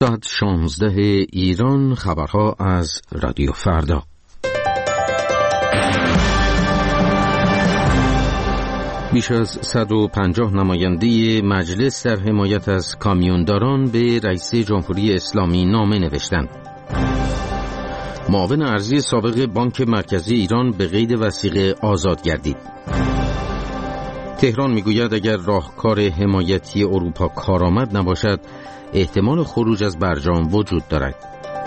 16 ایران. خبرها از رادیو فردا. بیش از 150 نماینده مجلس در حمایت از کامیونداران به رئیس جمهوری اسلامی نامه نوشتند. معاون ارضی سابق بانک مرکزی ایران به قید وثیقه آزاد گردید. تهران میگوید اگر راهکار حمایتی اروپا کارآمد نباشد، احتمال خروج از برجام وجود دارد.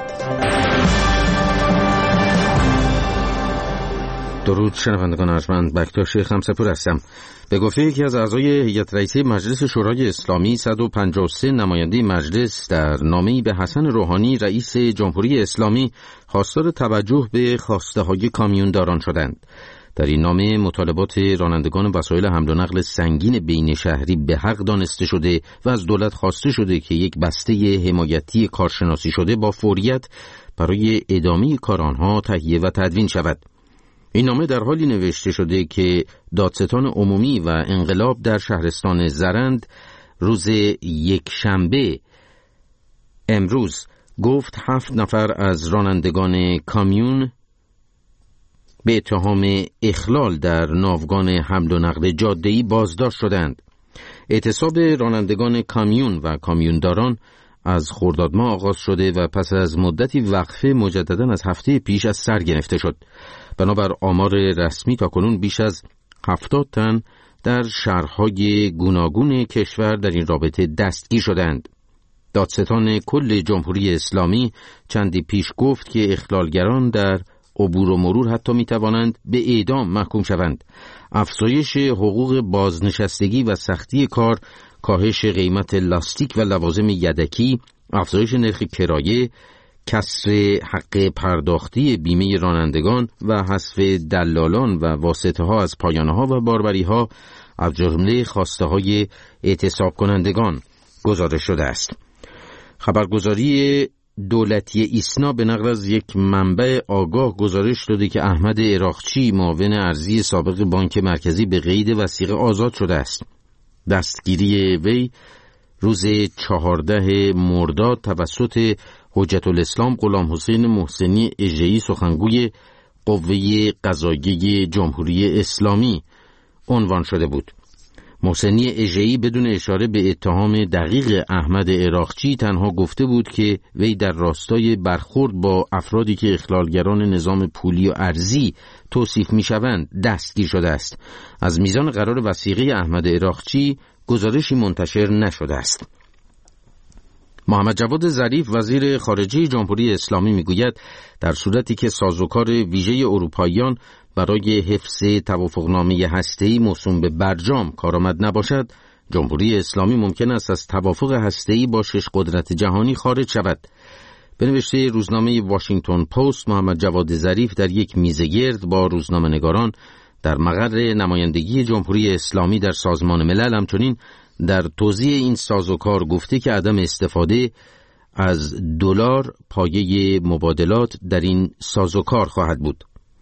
درود شنوندگان ارجمند، بکتاش خمسه‌پور هستم. به گفته یکی از اعضای هیئت رئیسه مجلس شورای اسلامی، 153 نماینده مجلس در نامه‌ای به حسن روحانی رئیس جمهوری اسلامی خواستار توجه به خواسته‌های کامیونداران شدند. در این نامه مطالبات رانندگان وسایل حمل و نقل سنگین بین شهری به حق دانسته شده و از دولت خواسته شده که یک بسته حمایتی کارشناسی شده با فوریت برای ادامه کار آنها تهیه و تدوین شود. این نامه در حالی نوشته شده که دادستان عمومی و انقلاب در شهرستان زرند روز یکشنبه امروز گفت 7 نفر از رانندگان کامیون به اتهام اخلال در ناوگان حمل و نقل جاده‌ای بازداشت شدند. اعتصاب رانندگان کامیون و کامیونداران از خرداد ماه آغاز شده و پس از مدتی وقفه مجدداً از هفته پیش از سر گرفته شد. بنابر آمار رسمی تاکنون بیش از 70 تن در شهرهای گوناگون کشور در این رابطه دستگیر شدند. دادستان کل جمهوری اسلامی چندی پیش گفت که اخلالگران در عبور و مرور حتی می توانند به اعدام محکوم شوند. افزایش حقوق بازنشستگی و سختی کار، کاهش قیمت لاستیک و لوازم یدکی، افزایش نرخ کرایه، کسر حق پرداختی بیمه رانندگان و حذف دلالان و واسطه ها از پایانه ها و باربری ها از جمله خواسته های اعتصاب کنندگان گزارش شده است. خبرگزاری دولتی ایسنا به نقل از یک منبع آگاه گزارش داده که احمد عراقچی معاون ارضی سابق بانک مرکزی به قید وثیقه آزاد شده است. دستگیری وی روز 14 مرداد توسط حجت الاسلام غلام حسین محسنی اژه‌ای سخنگوی قوه قضاییه جمهوری اسلامی عنوان شده بود. محسنی اژه‌ای بدون اشاره به اتهام دقیق احمد عراقچی تنها گفته بود که وی در راستای برخورد با افرادی که اخلالگران نظام پولی و ارزی توصیف می‌شوند دستگیر شده است. از میزان قرار وثیقه احمد عراقچی گزارشی منتشر نشده است. محمد جواد ظریف وزیر خارجه جمهوری اسلامی میگوید در صورتی که سازوکار ویژه اروپاییان برای حفظ توافقنامه هسته‌ای موسوم به برجام کارآمد نباشد، جمهوری اسلامی ممکن است از توافق هسته‌ای با 6 قدرت جهانی خارج شود. به نوشته روزنامه واشنگتن پست، محمد جواد ظریف در یک میزگرد با روزنامه‌نگاران در مقر نمایندگی جمهوری اسلامی در سازمان ملل همچنین در توضیح این سازوکار گفته که عدم استفاده از دلار پایه مبادلات در این سازوکار خواهد بود.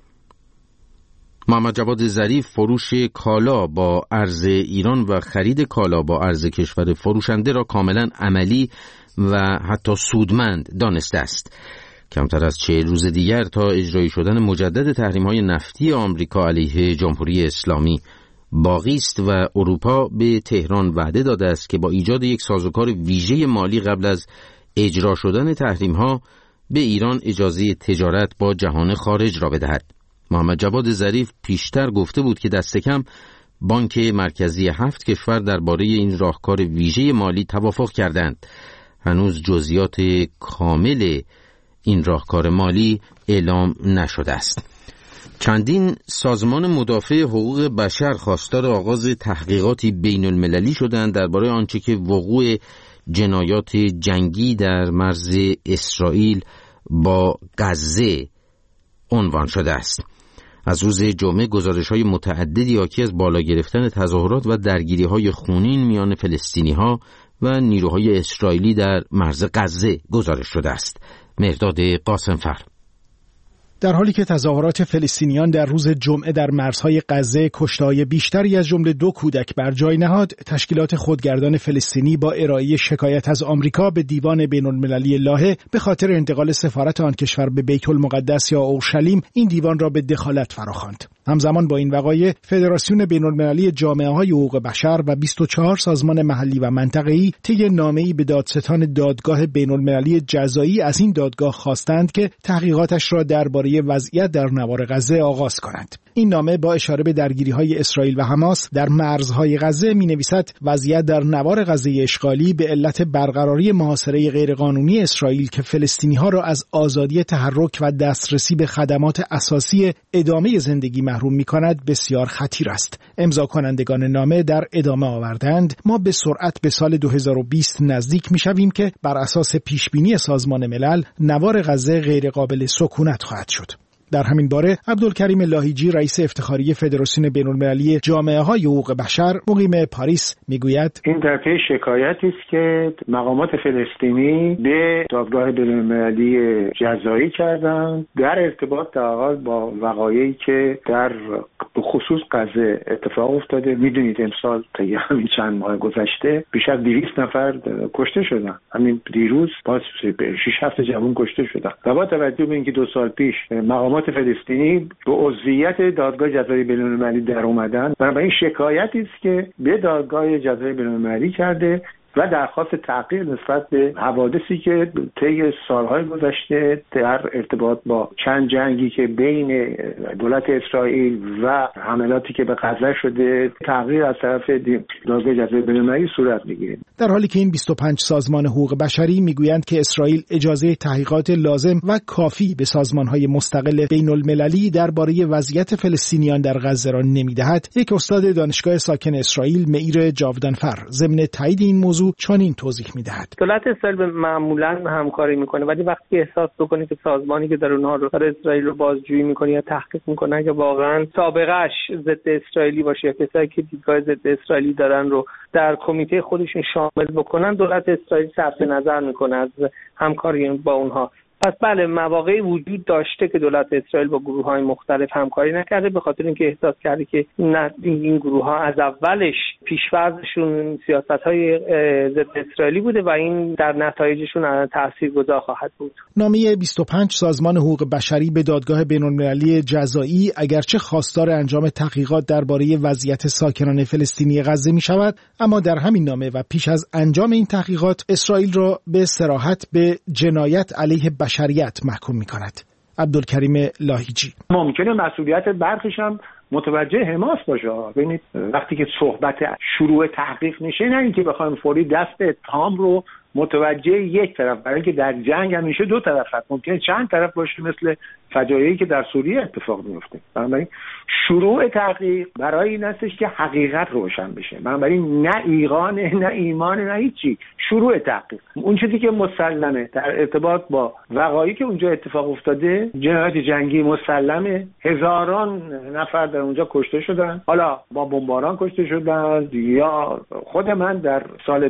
محمد جواد ظریف فروش کالا با ارز ایران و خرید کالا با ارز کشور فروشنده را کاملا عملی و حتی سودمند دانسته است. کمتر از 40 روز دیگر تا اجرایی شدن مجدد تحریم‌های نفتی آمریکا علیه جمهوری اسلامی باقی است و اروپا به تهران وعده داده است که با ایجاد یک سازوکار ویژه مالی قبل از اجرا شدن تحریم‌ها به ایران اجازه تجارت با جهان خارج را بدهد. محمد جواد ظریف پیشتر گفته بود که دست کم بانک مرکزی 7 کشور درباره این راهکار ویژه مالی توافق کردند. هنوز جزئیات کامل این راهکار مالی اعلام نشده است. چندین سازمان مدافع حقوق بشر خواستار آغاز تحقیقاتی بین المللی شدند درباره آنچه که وقوع جنایات جنگی در مرز اسرائیل با غزه عنوان شده است. از روز جمعه گزارش‌های متعددی حاکی از بالا گرفتن تظاهرات و درگیری‌های خونین میان فلسطینی‌ها و نیروهای اسرائیلی در مرز غزه گزارش شده است. مهرداد قاسمفر. در حالی که تظاهرات فلسطینیان در روز جمعه در مرزهای غزه کشته‌های بیشتری از جمله 2 کودک بر جای نهاد، تشکیلات خودگردان فلسطینی با ارائه شکایت از آمریکا به دیوان بین‌المللی لاهه به خاطر انتقال سفارت آن کشور به بیت المقدس یا اورشلیم این دیوان را به دخالت فراخواند. همزمان با این وقایع، فدراسیون بین‌المللی جامعه‌های حقوق بشر و 24 سازمان محلی و منطقه‌ای طی نامه‌ای به دادستان دادگاه بین‌المللی جزایی از این دادگاه خواستند که تحقیقاتش را درباره وضعیت در نوار غزه آغاز کنند. این نامه با اشاره به درگیری‌های اسرائیل و حماس در مرزهای غزه می‌نویسد وضعیت در نوار غزه اشغالی به علت برقراری محاصره غیرقانونی اسرائیل که فلسطینی‌ها را از آزادی تحرک و دسترسی به خدمات اساسی ادامه زندگی محروم می‌کند بسیار خطیر است. امضا کنندگان نامه در ادامه آوردند ما به سرعت به سال 2020 نزدیک می‌شویم که بر اساس پیشبینی سازمان ملل نوار غزه غیرقابل سکونت خواهد شد. در همین باره عبدالکریم لاهیجی رئیس افتخاری فدراسیون بین‌المللی جامعه‌های حقوق بشر مقیم پاریس میگوید این در پی شکایتی است که مقامات فلسطینی به دادگاه بین‌المللی جزایی کردند در ارتباط با وقایعی که در خصوص غزه اتفاق افتاده. میدونید امسال طی همین چند ماه گذشته بیش از 200 نفر کشته شدن. همین دیروز باز 6-7 جوان کشته شدن. و با توجه به اینکه 2 سال پیش مقامات فلسطینی به عضویت دادگاه جزایی بین‌المللی در اومدن، بنابراین شکایتی است که به دادگاه جزایی بین‌المللی کرده و درخواست تحقیق نسبت به حوادثی که طی سالهای گذشته در ارتباط با چند جنگی که بین دولت اسرائیل و حملاتی که به غزه شده تحقیق از طرف دادگاه جزایی بین‌المللی صورت می‌گیره. در حالی که این 25 سازمان حقوق بشری میگویند که اسرائیل اجازه تحقیقات لازم و کافی به سازمان‌های مستقل بین‌المللی درباره وضعیت فلسطینیان در غزه را نمی‌دهد، یک استاد دانشگاه ساکن اسرائیل مئیر جاودانفر ضمن تایید این موضوع چنین توضیح می‌دهد. دولت اسرائیل معمولاً همکاری می‌کنه، ولی وقتی احساس بکنه که سازمانی که در اونها رو اسرائیل رو بازجویی می‌کنه یا تحقیق می‌کنه که واقعاً سابقه‌اش ضد اسرائیلی باشه یا کسایی که دیدگاه ضد اسرائیلی دارن رو در کمیته خودشون شامل بکنن، دولت اسرائیل صرف نظر می‌کنه از همکاری با اونها. پس بله، مواقعی وجود داشته که دولت اسرائیل با گروه‌های مختلف همکاری نکرده به خاطر اینکه احساس کرده که این گروه‌ها از اولش پیش‌فرضشون سیاست‌های ضد اسرائیلی بوده و این در نتایجشون تاثیرگذار خواهد بود. نامه 25 سازمان حقوق بشری به دادگاه بین‌المللی جزایی اگرچه خواستار انجام تحقیقات درباره وضعیت ساکنان فلسطینی غزه می‌شود، اما در همین نامه و پیش از انجام این تحقیقات اسرائیل را به صراحت به جنایت علیه بشریت محکوم می‌کند. عبدالکریم لاهیجی: ممکنه مسئولیت برخیش هم متوجه حماس باشه. ببینید وقتی که صحبت شروع تحقیق میشه، نه اینکه بخوایم فوری دست اتهام رو متوجه یک طرف، برای اینکه در جنگ همیشه 2 طرف هست، ممکنه چند طرف باشه مثل فجایعی که در سوریه اتفاق میفته. بنابراین شروع تحقیق برای این هستش که حقیقت روشن بشه. بنابراین نه ایقانه، نه ایمانه، نه هیچی. شروع تحقیق اون چیزی که مسلمه در ارتباط با وقایعی که اونجا اتفاق افتاده، جنایت جنگی مسلمه. هزاران نفر در اونجا کشته شدن، حالا با بمباران کشته شدن، یا خود من در سال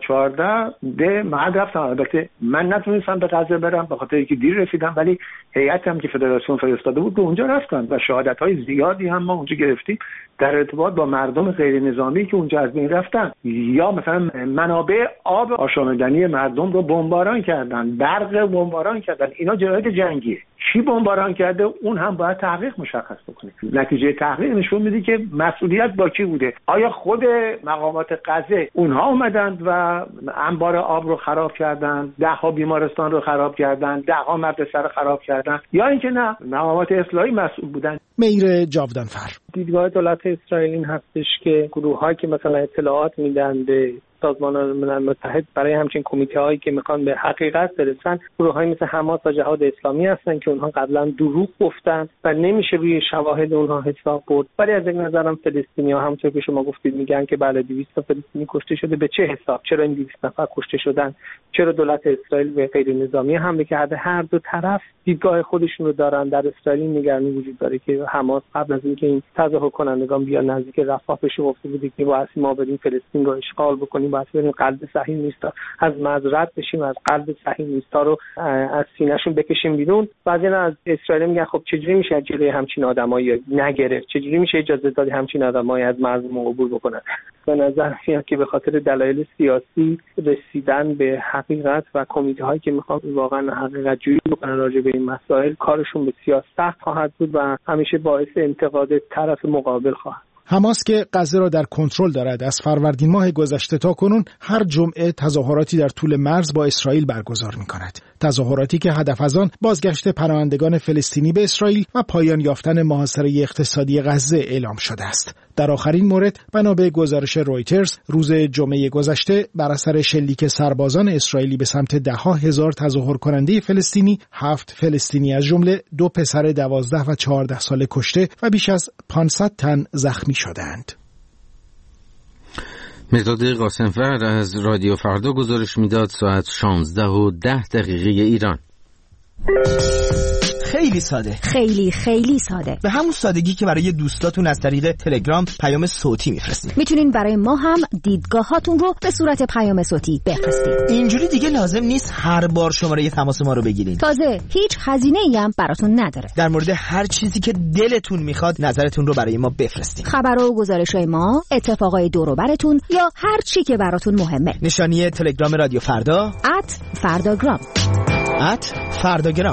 2014 به محل رفتم. البته من نتونستم به غزه برم به خاطر اینکه دیر رسیدم، ولی هیئتم که فدراسیون فرستاده بود به اونجا رفتن و شهادت‌های زیادی هم ما اونجا گرفتیم در ارتباط با مردم غیر نظامی که اونجا از بین رفتن، یا مثلا منابع آب آشامیدنی مردم رو بمباران کردن، برق بمباران کردن. اینا جنایت جنگیه. کی بمباران کرده اون هم باید تحقیق مشخص بکنه. نتیجه تحقیق نشون میده که مسئولیت با کی بوده. آیا خود مقامات غزه اونها اومدند و انبار آب رو خراب کردن، 10 بیمارستان رو خراب کردن، 10 مدرسه رو خراب کردن، یا اینکه نه مقامات اصلاحی مسئول بودن؟ مئیر جاودانفر: دیدگاه دولت اسرائیل این هستش که گروه‌هایی که مثلا اطلاعات میدن به سازمان ملل متحد برای همچین کمیته‌هایی که میخوان به حقیقت برسن، گروه‌هایی مثل حماس و جهاد اسلامی هستن که اونها قبلا دروغ گفتن و نمیشه روی شواهد اونها حساب برد. ولی از این نظرم فلسطینی‌ها همونطور که شما گفتید میگن که بله 200 تا فلسطینی کشته شده. به چه حساب؟ چرا این 200 نفر کشته شدن؟ چرا دولت اسرائیل به غیر نظامی حمله کرده؟ هر دو طرف دیدگاه خودشون رو دارن. در اسرائیل نگرانی وجود داره که حماس قبل از اینکه این تظاهر کنندگان بیان نزدیک رفح بشه گفته بود که واسه ما بریم فلسطین رو اشغال بکنیم بکنیم، باید بریم قلب صهیونیست‌ها، از معذرت بشیم، از قلب صهیونیست‌ها رو از سینه‌شون بکشیم بیرون. بعضی‌ها از اسرائیل میگن خب چجوری میشه جلوی همچین آدمایی نگرفت، چجوری میشه اجازه داد همچین آدمایی از مرزمون عبور بکنن. به نظر میاد که به خاطر دلایل سیاسی رسیدن به حقیقت و کمیته‌هایی که میخوان واقعا حقیقت جویی بکنن راجع به این مسائل کارشون بسیار سخت خواهد بود و همیشه باعث انتقاد طرف مقابل خواهد. حماس که غزه را در کنترل دارد از فروردین ماه گذشته تا کنون هر جمعه تظاهراتی در طول مرز با اسرائیل برگزار می‌کند. تظاهراتی که هدف از آن بازگشت پناهندگان فلسطینی به اسرائیل و پایان یافتن محاصره اقتصادی غزه اعلام شده است. در آخرین مورد بنا به گزارش رویترز روز جمعه گذشته بر اثر شلیک سربازان اسرائیلی به سمت ده‌ها هزار تظاهر کننده فلسطینی 7 فلسطینی از جمله 2 پسر 12 و 14 ساله کشته و بیش از 500 تن زخمی شدند. مرداد قاسمفر از رادیو فردا گزارش میداد ساعت 16:10 ایران. خیلی ساده، خیلی ساده، به همون سادگی که برای دوستاتون از طریق تلگرام پیام صوتی میفرستید. میتونین برای ما هم دیدگاهاتون رو به صورت پیام صوتی بفرستید. اینجوری دیگه لازم نیست هر بار شماره تماس ما رو بگیرین. تازه هیچ هزینه‌ای هم براتون نداره. در مورد هر چیزی که دلتون میخواد نظرتون رو برای ما بفرستید. خبر و گزارش‌های ما، اتفاقای دور و براتون یا هر چی که براتون مهمه. نشانی تلگرام رادیو فردا @فرداگرام.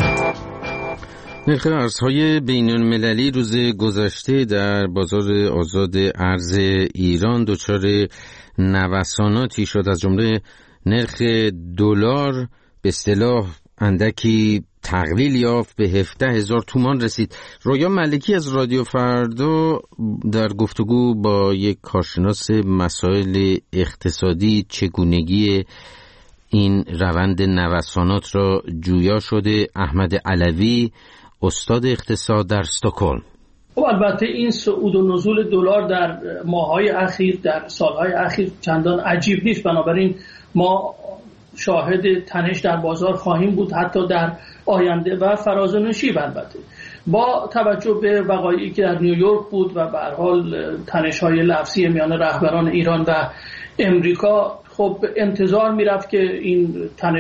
نرخ ارزهای بین‌المللی روز گذشته در بازار آزاد ارز ایران دچار نوساناتی شد. از جمله نرخ دلار به اصطلاح اندکی تقلیل یافت، به 17,000 تومان رسید. رویا ملکی از رادیو فردا در گفتگو با یک کارشناس مسائل اقتصادی چگونگی این روند نوسانات را جویا شده. احمد علوی استاد اقتصاد در استکهلم. خب البته این صعود و نزول دلار در ماه‌های اخیر، در سال‌های اخیر چندان عجیب نیست، بنابراین ما شاهد تنش در بازار خواهیم بود حتی در آینده و فراز و نشیب. البته با توجه به وقایعی که در نیویورک بود و به هر حال تنش‌های لفظی میان رهبران ایران و امریکا، خب انتظار میرفت که این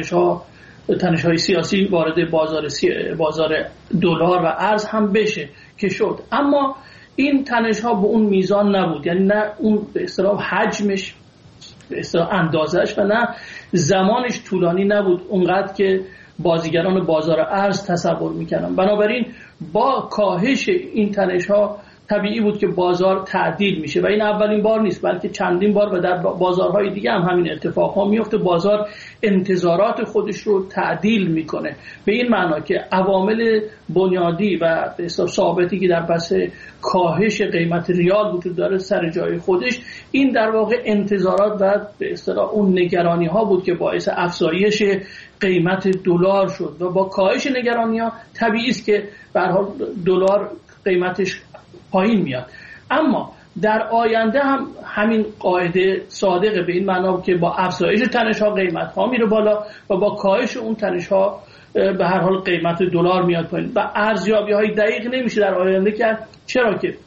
تنش‌های سیاسی وارد بازار دلار و ارز هم بشه که شد. اما این تنش‌ها به اون میزان نبود، یعنی نه اون به اصطلاح حجمش، به اصطلاح اندازش و نه زمانش طولانی نبود اونقدر که بازیگران بازار ارز تصور می‌کردن. بنابراین با کاهش این تنش‌ها طبیعی بود که بازار تعدیل میشه و این اولین بار نیست بلکه چندین بار و در بازارهای دیگه هم همین اتفاقها میفته. بازار انتظارات خودش رو تعدیل میکنه به این معنا که عوامل بنیادی و به حساب ثابتی که در پس کاهش قیمت ریال وجود داره سر جای خودش، این در واقع انتظارات و به اصطلاح اون نگرانی ها بود که باعث افزایش قیمت دلار شد و با کاهش نگرانی ها طبیعی است که به هر حال دلار قیمتش پایین میاد. اما در آینده هم همین قاعده صادقه به این معنا که با افزایش تنش ها قیمت ها میره بالا و با کاهش اون تنش ها به هر حال قیمت دلار میاد پایین و ارزیابی های دقیق نمیشه در آینده کرد. چرا که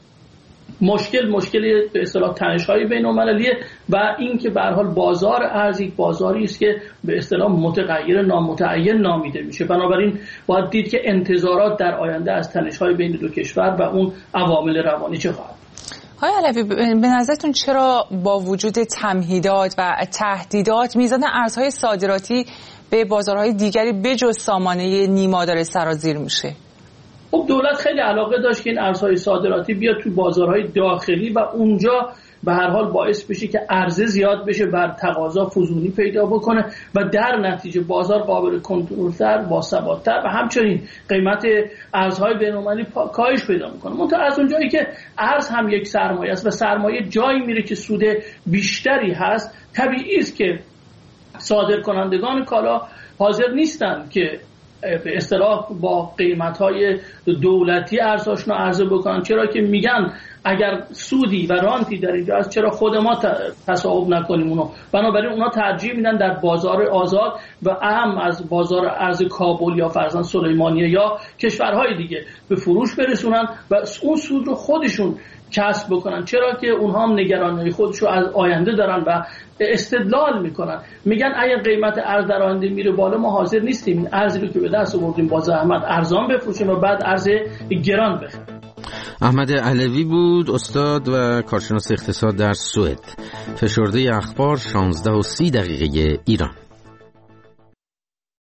مشکل به اصطلاح تنش‌های بین‌المللیه و این که به هر حال بازار ارز یک بازاری است که به اصطلاح متغیر نامتعین نامیده میشه. بنابراین باید دید که انتظارات در آینده از تنش‌های بین دو کشور و اون عوامل روانی چه خواهد. آقای علوی، به نظرتون چرا با وجود تمهیدات و تهدیدات میزان ارزهای صادراتی به بازارهای دیگری بجز سامانه نیما داره سرازیر میشه؟ خب دولت خیلی علاقه داشت که این ارزهای صادراتی بیاد تو بازارهای داخلی و اونجا به هر حال باعث بشه که عرضه زیاد بشه، بر تقاضا فزونی پیدا بکنه و در نتیجه بازار قابل کنترل‌تر، باثبات‌تر و همچنین قیمت ارزهای بین‌المللی کاهش پیدا میکنه. منتها از اونجایی که ارز هم یک سرمایه است و سرمایه جایی میره که سود بیشتری هست، طبیعی است که صادرکنندگان کالا حاضر نیستن که به اصطلاح با قیمت‌های دولتی ارزششون رو عرضه بکنن، چرا که میگن اگر سودی و رانتی در اینجا از چرا خود ما تصاحب نکنیم اونو؟ بنابراین اونا ترجیح میدن در بازار آزاد و اهم از بازار ارز کابل یا فرزند سلیمانیه یا کشورهای دیگه به فروش برسونن و اون سود رو خودشون کسب بکنن، چرا که اونها هم نگرانی خودشو از آینده دارن و استدلال میکنن، میگن اگه قیمت ارز در آینده میره بالا ما حاضر نیستیم این ارزی رو که به دست آوردیم با زحمت ارزان بفروشیم و بعد ارز گران بخریم. احمد علوی بود، استاد و کارشناس اقتصاد در سوئد. فشرده اخبار 16:30 ایران.